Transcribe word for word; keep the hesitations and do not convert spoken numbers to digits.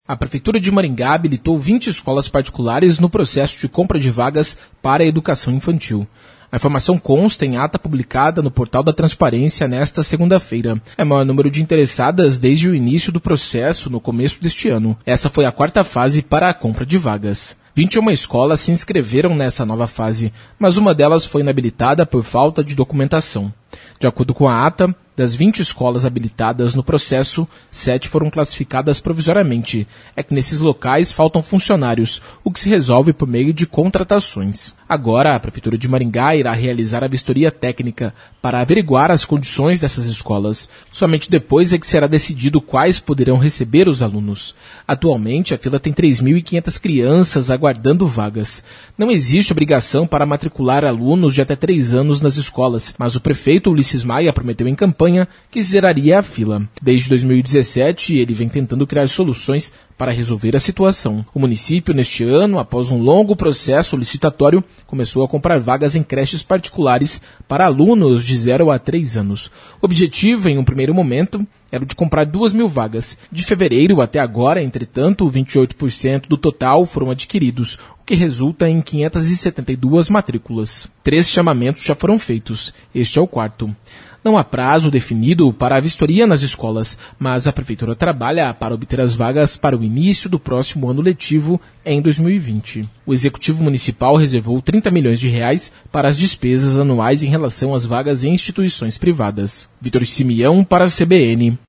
A Prefeitura de Maringá habilitou vinte escolas particulares no processo de compra de vagas para a educação infantil. A informação consta em ata publicada no Portal da Transparência nesta segunda-feira. É o maior número de interessadas desde o início do processo no começo deste ano. Essa foi a quarta fase para a compra de vagas. vinte e uma escolas se inscreveram nessa nova fase, mas uma delas foi inabilitada por falta de documentação. De acordo com a ata, das vinte escolas habilitadas no processo, sete foram classificadas provisoriamente. É que nesses locais faltam funcionários, o que se resolve por meio de contratações. Agora, a Prefeitura de Maringá irá realizar a vistoria técnica para averiguar as condições dessas escolas. Somente depois é que será decidido quais poderão receber os alunos. Atualmente, a fila tem três mil e quinhentas crianças aguardando vagas. Não existe obrigação para matricular alunos de até três anos nas escolas, mas o prefeito Ulisses Maia prometeu em campanha que zeraria a fila. Desde dois mil e dezessete, ele vem tentando criar soluções para resolver a situação. O município, neste ano, após um longo processo licitatório, começou a comprar vagas em creches particulares para alunos de zero a três anos. O objetivo, em um primeiro momento, era o de comprar duas mil vagas. De fevereiro até agora, entretanto, vinte e oito por cento do total foram adquiridos, o que resulta em quinhentas e setenta e duas matrículas. Três chamamentos já foram feitos. Este é o quarto. Não há prazo definido para a vistoria nas escolas, mas a Prefeitura trabalha para obter as vagas para o início do próximo ano letivo em dois mil e vinte. O Executivo Municipal reservou trinta milhões de reais para as despesas anuais em relação às vagas em instituições privadas. Vitor Simeão para a C B N.